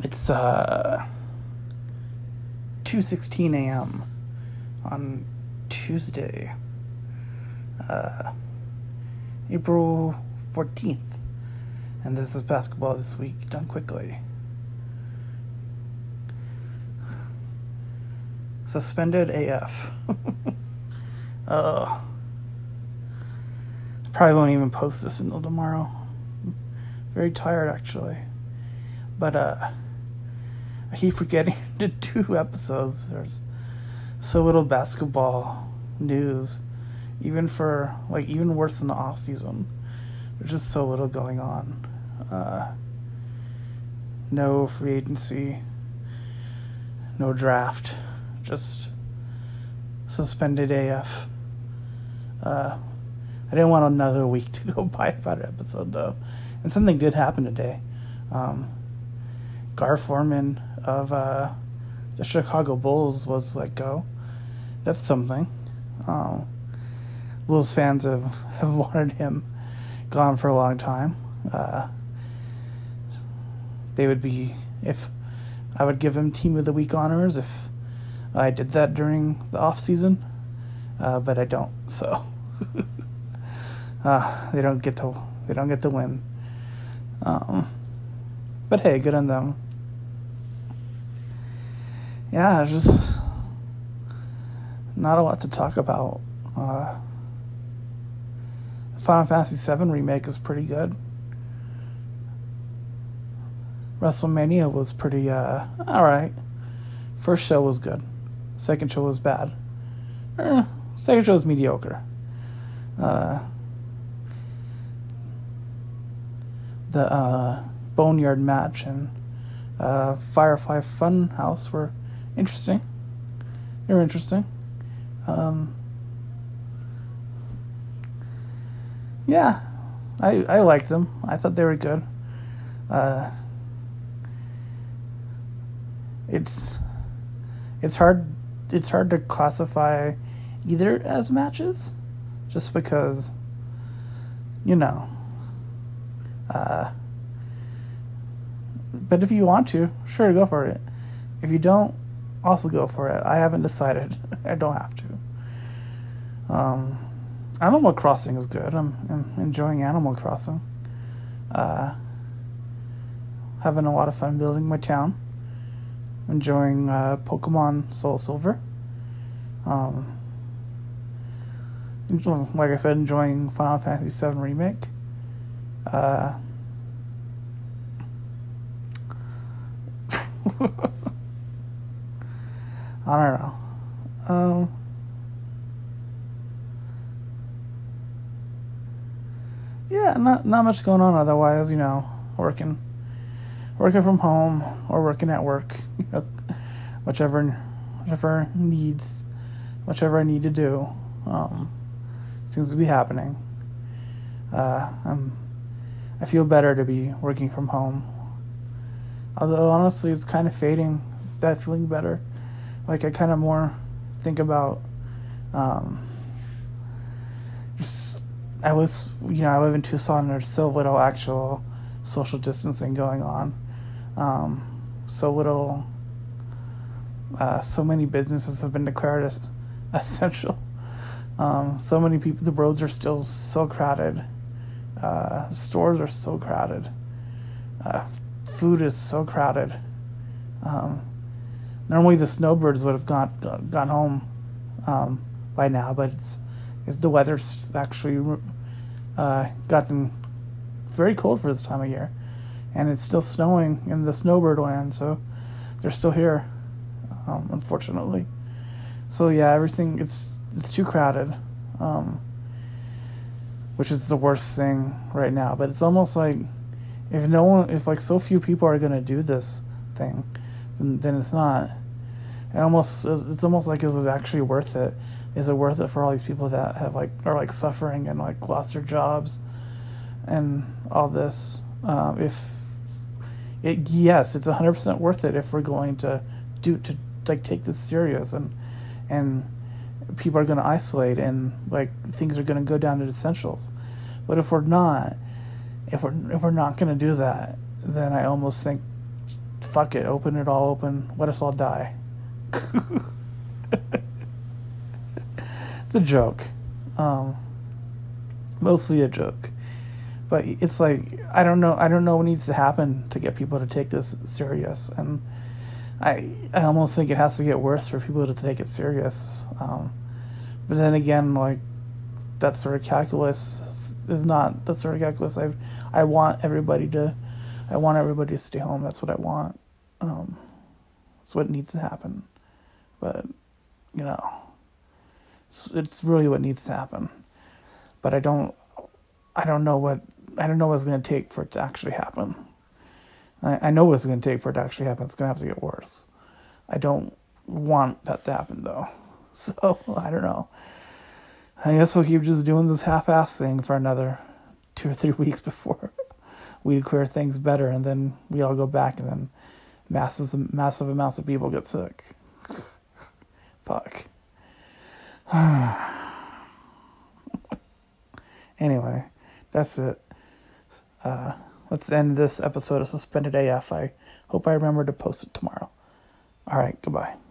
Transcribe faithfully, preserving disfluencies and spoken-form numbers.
It's uh, two sixteen a.m. on Tuesday, uh, April fourteenth. And this is Basketball This Week, done quickly. Suspended A F. uh, probably won't even post this until tomorrow. Very tired, actually. But, uh, I keep forgetting to do episodes. There's so little basketball news. Even for, like, even worse than the off season. There's just so little going on. Uh, no free agency. No draft. Just suspended A F. Uh, I didn't want another week to go by without an episode, though. And something did happen today. Um, Gar Forman of uh, the Chicago Bulls was let go. That's something. Um, Bulls fans have, have wanted him gone for a long time. Uh, they would be, if I would give him Team of the Week honors if I did that during the off season, uh, but I don't. So uh, they don't get to they don't get to win. Um, but hey, good on them. Yeah, just not a lot to talk about. Uh, Final Fantasy seven remake is pretty good. WrestleMania was pretty uh, all right. First show was good. Second show was bad. Eh, second show was mediocre. Uh, the uh, Boneyard match and uh, Firefly Funhouse were interesting. They were interesting. Um, yeah, I I liked them. I thought they were good. Uh, it's it's hard. It's hard to classify either as matches, just because, you know. Uh, but if you want to, sure, go for it. If you don't, also go for it. I haven't decided. I don't have to. Um, Animal Crossing is good. I'm, I'm enjoying Animal Crossing. Uh, having a lot of fun building my town. Enjoying uh, Pokemon Soul Silver. Um, like I said, enjoying Final Fantasy seven Remake. Uh, I don't know. Um, yeah, not not much going on otherwise. You know, working. Working from home or working at work, you know, whichever, whichever needs, whichever I need to do, um, seems to be happening. Uh, I'm, I feel better to be working from home. Although honestly, it's kind of fading. That feeling better, like I kind of more think about, um, just I was, you know, I live in Tucson. And there's so little actual social distancing going on. Um, so little, uh, so many businesses have been declared as essential. Um, so many people, the roads are still so crowded. Uh, stores are so crowded. Uh, food is so crowded. Um, normally the snowbirds would have got, got gone home, um, by now, but it's, it's the weather's actually, uh, gotten very cold for this time of year. And it's still snowing in the snowbird land, so they're still here, um, unfortunately. So yeah, everything, it's it's too crowded, um, which is the worst thing right now. But it's almost like if no one, if like so few people are gonna do this thing, then, then it's not. It almost it's almost like is it actually worth it? Is it worth it for all these people that have like are like suffering and like lost their jobs and all this? Um, if It, yes, it's one hundred percent worth it if we're going to do to like take this serious and and people are going to isolate and like things are going to go down to essentials. But if we're not, if we're if we're not going to do that, then I almost think fuck it, open it all open. Let us all die. It's a joke. Um, mostly a joke. But it's like, I don't know, I don't know what needs to happen to get people to take this serious. And I I almost think it has to get worse for people to take it serious. Um, but then again, like, that sort of calculus is not that sort of calculus. I I want everybody to, I want everybody to stay home. That's what I want. Um, that's what needs to happen. But, you know, it's, it's really what needs to happen. But I don't, I don't know what, I don't know what it's going to take for it to actually happen. I, I know what it's going to take for it to actually happen. It's going to have to get worse. I don't want that to happen, though. So, I don't know. I guess we'll keep just doing this half-ass thing for another two or three weeks before we declare things better, and then we all go back, and then massive, massive amounts of people get sick. Fuck. Anyway, that's it. Uh, let's end this episode of Suspended A F. I hope I remember to post it tomorrow. All right, goodbye.